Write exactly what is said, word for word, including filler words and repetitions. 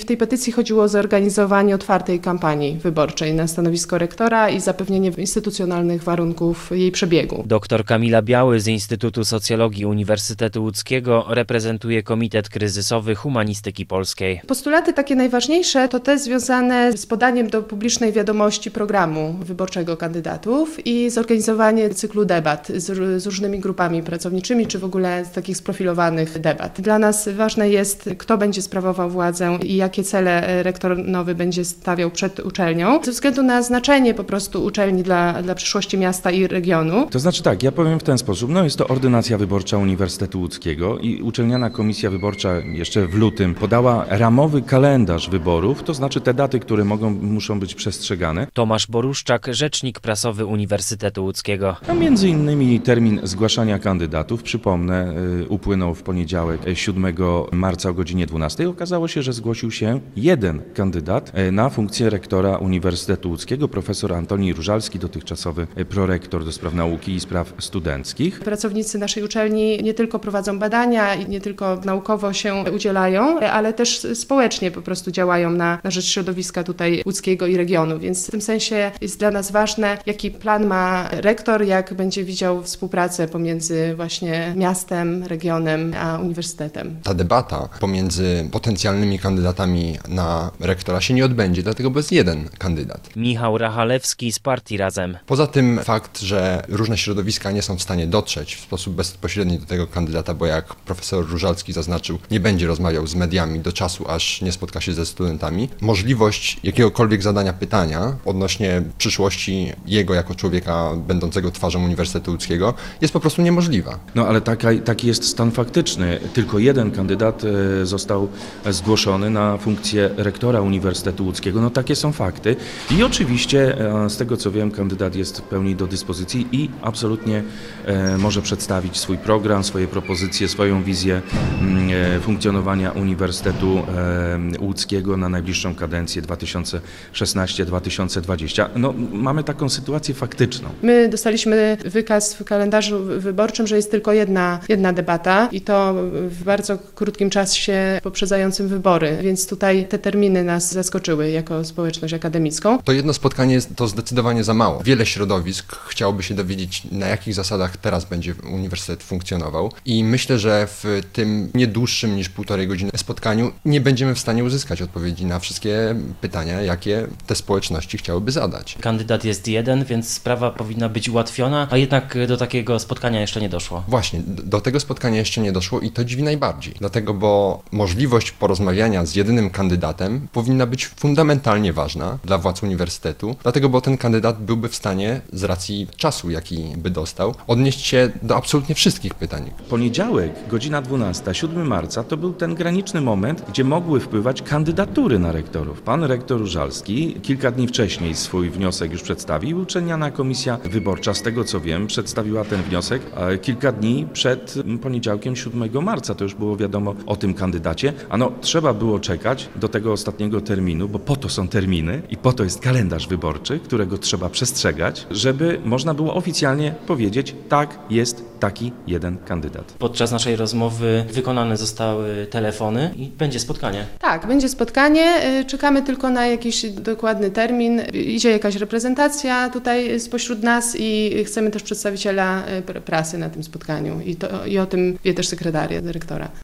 tej petycji chodziło o zorganizowanie otwartej kampanii wyborczej na stanowisko rektora i zapewnienie instytucjonalnych warunków jej przebiegu. Doktor Kamila Biały z Instytutu Socjologii Uniwersytetu Łódzkiego reprezentuje Komitet Kryzysowy Humanistyki Polskiej. Postulaty takie najważniejsze to te związane z podaniem do publicznej wiadomości programu wyborczego kandydatów i zorganizowanie cyklu debat z, z różnymi grupami pracowniczymi, czy w ogóle z takich sprofilowanych debat. Dla nas ważne jest, kto będzie sprawował władzę i jakie cele rektor nowy będzie stawiał przed uczelnią, ze względu na znaczenie po prostu uczelni dla, dla przyszłości miasta i regionu. To znaczy tak, ja powiem w ten sposób, no jest to ordynacja wyborcza Uniwersytetu Łódzkiego i uczelniana komisja wyborcza jeszcze w lutym podała ramowy kalendarz wyborów, to znaczy te daty, które mogą, muszą być przestrzegane. Tomasz Boruszczak, rzecznik prasowy Uniwersytetu Łódzkiego. A między innymi termin zgłaszania kandydatów, przypomnę, upłynął w poniedziałek siódmego marca o godzinie dwunastej. Okazało się, że zgłosił się jeden kandydat na funkcję rektora Uniwersytetu Łódzkiego, profesor Antoni Różalski, dotychczasowy prorektor do spraw nauki i spraw studenckich. Pracownicy naszej uczelni nie tylko prowadzą badania i nie tylko naukowo się udzielają, ale też społecznie po prostu działają na, na rzecz środowiska tutaj łódzkiego i regionu, więc w tym sensie jest dla nas ważne, jaki plan ma rektor, jak będzie widział współpracę pomiędzy właśnie miastem, regionem a uniwersytetem. Ta debata pomiędzy potencjalnymi kandydatami na rektora się nie odbędzie, dlatego bo jest jeden kandydat. Michał Rachalewski z Partii Razem. Poza tym fakt, że różne środowiska nie są w stanie dotrzeć w sposób bezpośredni do tego kandydata, bo jak profesor Różalski zaznaczył, nie będzie rozmawiał z mediami do czasu, aż nie spotka się ze studentami. Możliwość jakiegokolwiek zadania pytania odnośnie przyszłości jego jako człowieka będącego twarzą Uniwersytetu Łódzkiego jest po prostu niemożliwa. No ale taka, taki jest stan faktyczny. Tylko jeden kandydat został zgłoszony na funkcję rektora Uniwersytetu Łódzkiego. No takie są fakty. I oczywiście z tego co wiem, kandydat jest w pełni do dyspozycji i absolutnie może przedstawić swój program, swoje propozycje, swoją wizję funkcjonowania Uniwersytetu Łódzkiego na najbliższą kadencję dwa tysiące szesnasty do dwa tysiące dwudziestego. No mamy taką sytuację faktyczną. My dostaliśmy wykaz w kalendarzu wyborczym, że jest tylko jedna, jedna debata i to w bardzo krótkim czasie poprzedzającym wybory, więc tutaj te terminy nas zaskoczyły jako społeczność akademicką. To jedno spotkanie jest to zdecydowanie za mało. Wiele środowisk chciałoby się dowiedzieć, na jakich zasadach teraz będzie uniwersytet funkcjonował i myślę, że w tym nie dłuższym niż półtorej godziny spotkaniu nie będziemy w stanie uzyskać odpowiedzi na wszystkie pytania, jakie te społeczności chciałyby zadać. Kandydat jest jeden, więc sprawa powinna być ułatwiona, a jednak do takiego spotkania jeszcze nie doszło. Właśnie, do tego spotkania jeszcze nie doszło i to dziwi najbardziej. Dlatego, bo możliwość porozmawiania z jedynym kandydatem powinna być fundamentalnie ważna dla władz uniwersytetu, dlatego, bo ten kandydat byłby w stanie, z racji czasu, jaki by dostał, odnieść się do absolutnie wszystkich pytań. Poniedziałek, godzina dwunasta, siódmego marca, to był ten graniczny moment, gdzie mogły wpływać kandydatury na rektorów. Pan rektor Różalski kilka dni wcześniej swój wniosek już przedstawił. Uczelniana komisja wyborcza, z tego co wiem, przedstawiła ten wniosek kilka dni przed poniedziałkiem siódmego marca. To już było wiadomo o tym kandydacie. A no, trzeba było czekać do tego ostatniego terminu, bo po to są terminy i po to jest kalendarz wyborczy, którego trzeba przestrzegać, żeby można było oficjalnie powiedzieć, tak, jest taki jeden kandydat. Podczas naszej rozmowy wykonane zostały telefony i będzie spotkanie. Tak, będzie spotkanie. Czekamy tylko na jakiś dokładny termin. Idzie jakaś reprezentacja tutaj spośród nas i chcemy też przedstawiciela prasy na tym spotkaniu. I, to, i o tym wie też sekretariat dyrektora.